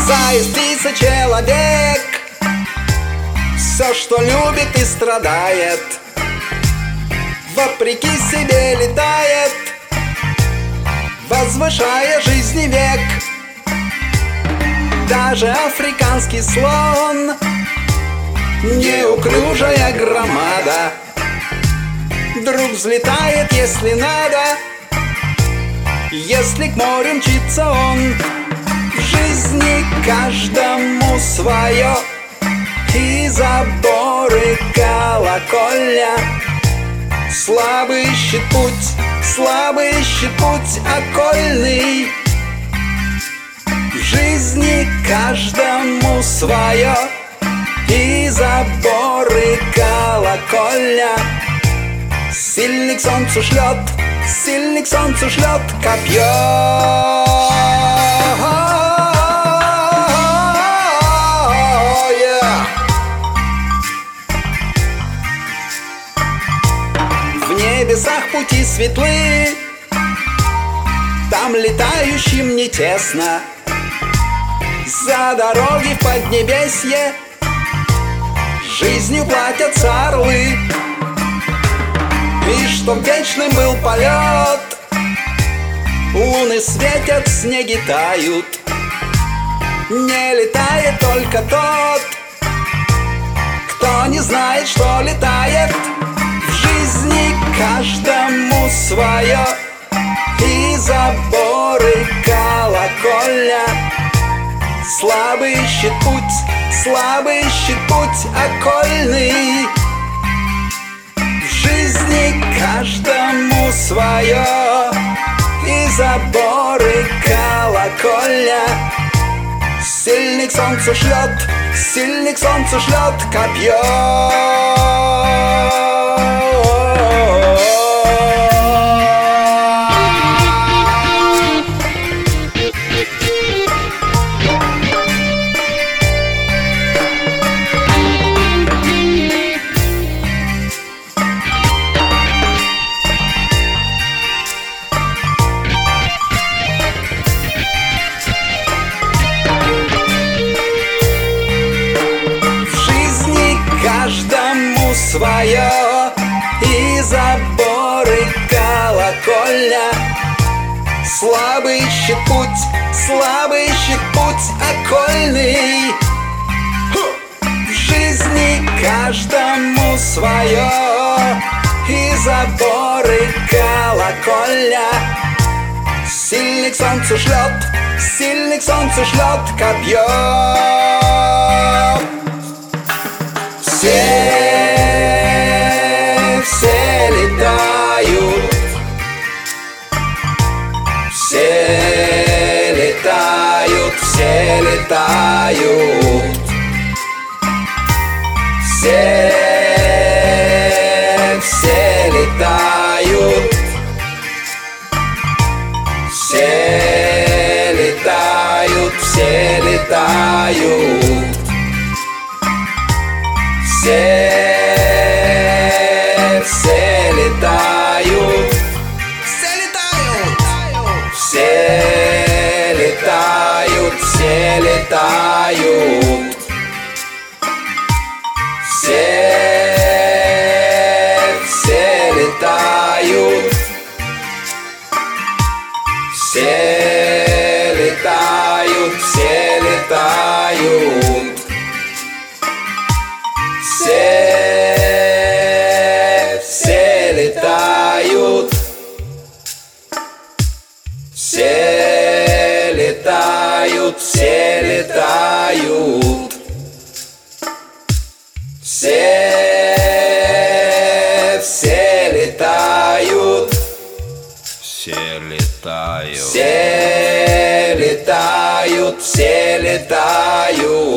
Заискрится человек, все, что любит и страдает, вопреки себе летает, возвышая жизни век. Даже африканский слон, неуклюжая громада, вдруг взлетает, если надо, если к морю мчится он. В жизни каждому свое, и заборы, колокольня. Слабый ищет путь окольный. В жизни каждому свое, и заборы, колокольня. Сильный к солнцу шлет копье. В небесах пути светлы, там летающим не тесно. За дороги в Поднебесье жизнью платятся орлы. И чтоб вечным был полет, луны светят, снеги тают. Не летает только тот, кто не знает, что летает. В жизни каждому свое, и заборы, колокольня. Слабый ищет путь окольный. В жизни каждому свое, и заборы, колокольня. Сильный к солнцу шлет копье. Каждому свое, и заборы, колокольня. Слабый ищет путь окольный. В жизни каждому свое, и заборы, колокольня. Сильный к солнцу шлет копье. Все летают, все летают, все летают. Все летают, все летают, все летают. Все летают, все летают, все летают, все летают. Все летают, все летают, все летают. Все летают, все летают, все летают. Все летают, все летают, все летают, все летают.